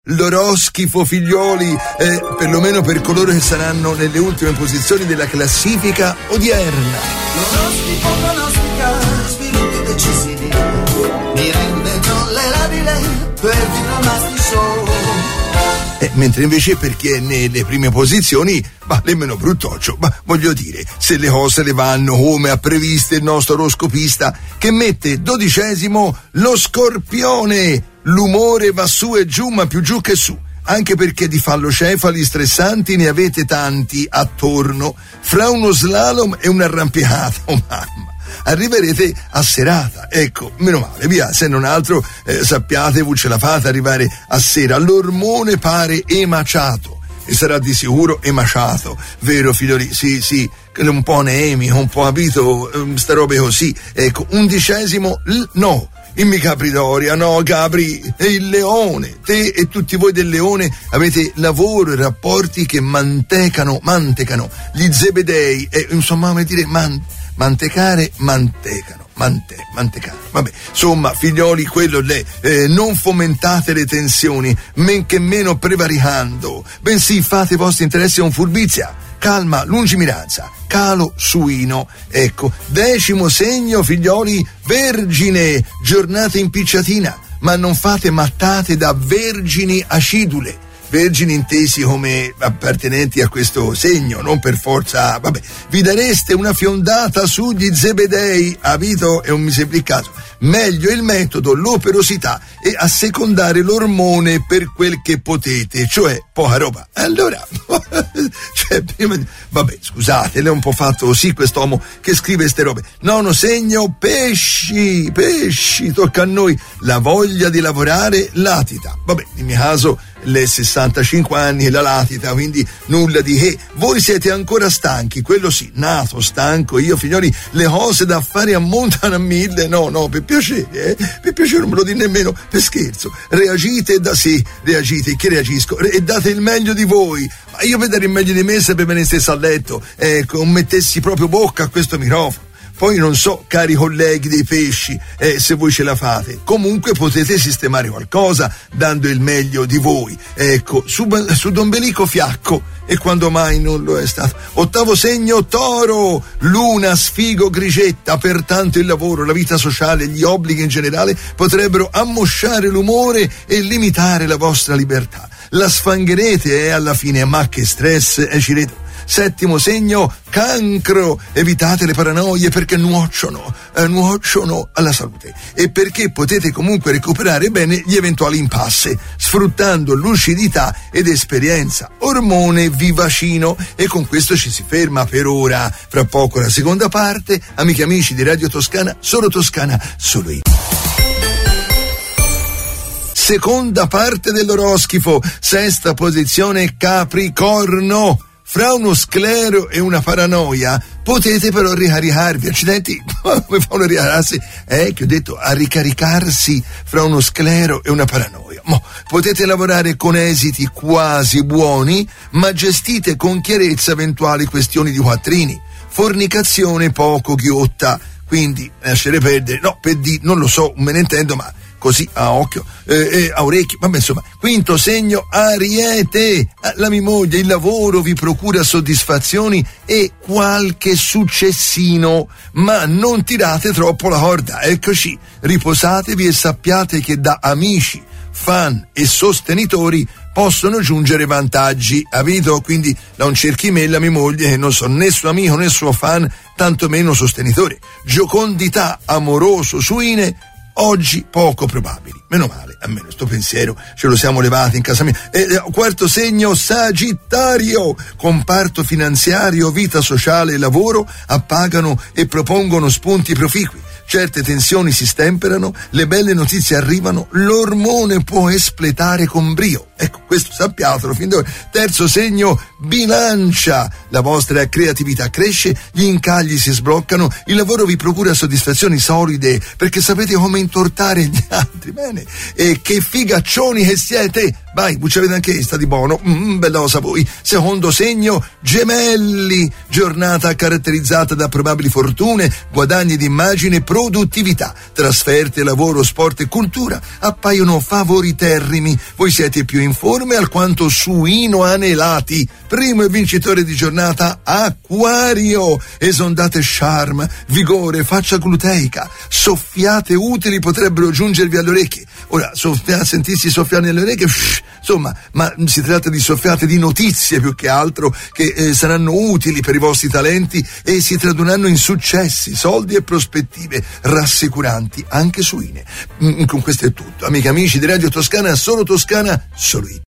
l'oroscifo, figlioli, perlomeno per coloro che saranno nelle ultime posizioni della classifica odierna. L'orostica, sviluppi decisivi, mi rende tollerabile per diplomarti solo. Mentre invece per chi è nelle prime posizioni, nemmeno bruttoccio, voglio dire, se le cose le vanno come ha previsto il nostro oroscopista, che mette 12° lo Scorpione, l'umore va su e giù, ma più giù che su, anche perché di fallocefali stressanti ne avete tanti attorno, fra uno slalom e un'arrampicata, oh mamma. Arriverete a serata, ecco, meno male, via, se non altro sappiate, voi ce la fate arrivare a sera, l'ormone pare emaciato, e sarà di sicuro emaciato, vero figlioli? Sì, un po' anemico, un po' capito, sta robe così, ecco, 11° no, in Capridoria, no Capri, e il Leone, te e tutti voi del Leone avete lavoro e rapporti che mantecano, gli Zebedei, insomma, come dire, mantecare. Vabbè, insomma, figlioli, quello lì, non fomentate le tensioni, men che meno prevaricando, bensì fate i vostri interessi con furbizia, calma, lungimiranza, calo suino. Ecco, 10° segno, figlioli, Vergine, giornata impicciatina, ma non fate mattate da vergini acidule. Vergini intesi come appartenenti a questo segno, non per forza, vi dareste una fiondata sugli Zebedei, capito? È un misemplicato. Meglio il metodo, l'operosità e assecondare l'ormone per quel che potete, cioè poca roba. Allora, scusate, lei è un po' fatto così quest'uomo che scrive ste robe. 9° segno, pesci, tocca a noi, la voglia di lavorare latita. In mio caso le 65 anni e la latita, quindi nulla di che. Voi siete ancora stanchi, quello sì, nato stanco, io figlioli, le cose da fare ammontano a 1000, no, per piacere, non me lo dite nemmeno per scherzo. Reagite che reagisco, e date il meglio di voi. Ma io per dare il meglio di me se per me ne stessa a letto, ecco, mettessi proprio bocca a questo microfono. Poi non so, cari colleghi dei pesci, se voi ce la fate. Comunque potete sistemare qualcosa dando il meglio di voi. Ecco, su d'ombelico fiacco, e quando mai non lo è stato. 8° segno, Toro, luna sfigo grigetta, pertanto il lavoro, la vita sociale, gli obblighi in generale potrebbero ammosciare l'umore e limitare la vostra libertà. La sfangherete alla fine, ma che stress, Cireto. 7° segno, Cancro, evitate le paranoie perché nuocciono alla salute e perché potete comunque recuperare bene gli eventuali impasse sfruttando lucidità ed esperienza. Ormone vivacino, e con questo ci si ferma per ora. Fra poco la seconda parte, amiche e amici di Radio Toscana, solo io. Seconda parte dell'oroscifo, 6ª posizione, Capricorno. Fra uno sclero e una paranoia potete però ricaricarvi. Accidenti, come fanno a ricaricarsi? Che ho detto, a ricaricarsi fra uno sclero e una paranoia. Potete lavorare con esiti quasi buoni, ma gestite con chiarezza eventuali questioni di quattrini. Fornicazione poco ghiotta, quindi lasciare perdere, non lo so, me ne intendo, ma così a occhio, a orecchio, insomma. 5° segno, Ariete, la mia moglie, il lavoro vi procura soddisfazioni e qualche successino, ma non tirate troppo la corda, eccoci, riposatevi e sappiate che da amici, fan e sostenitori possono giungere vantaggi, capito? Quindi non cerchi me, la mia moglie, che non sono né suo amico né suo fan, tantomeno sostenitore. Giocondità amoroso suine, oggi poco probabili. Meno male, almeno sto pensiero ce lo siamo levati in casa mia. 4° segno, Sagittario, comparto finanziario, vita sociale e lavoro appagano e propongono spunti proficui. Certe tensioni si stemperano, le belle notizie arrivano, l'ormone può espletare con brio. Ecco, questo sappiatelo fin d'ora. 3° segno, Bilancia, la vostra creatività cresce, gli incagli si sbloccano, il lavoro vi procura soddisfazioni solide perché sapete come intortare gli altri. Bene, e che figaccioni che siete! Vai, voi ci avete anche sta di buono, bella cosa voi. 2° segno, Gemelli, giornata caratterizzata da probabili fortune, guadagni di immagine, produttività, trasferte, lavoro, sport e cultura appaiono favoriterrimi. Voi siete più in informe alquanto suino anelati. Primo e vincitore di giornata Acquario. Esondate charme, vigore, faccia gluteica, soffiate utili potrebbero giungervi alle orecchie. Ora, sentirsi soffiare nelle orecchie, insomma, ma si tratta di soffiate di notizie più che altro che saranno utili per i vostri talenti e si tradurranno in successi, soldi e prospettive rassicuranti anche suine. Con questo è tutto. Amiche e amici di Radio Toscana, solo Toscana, solo io.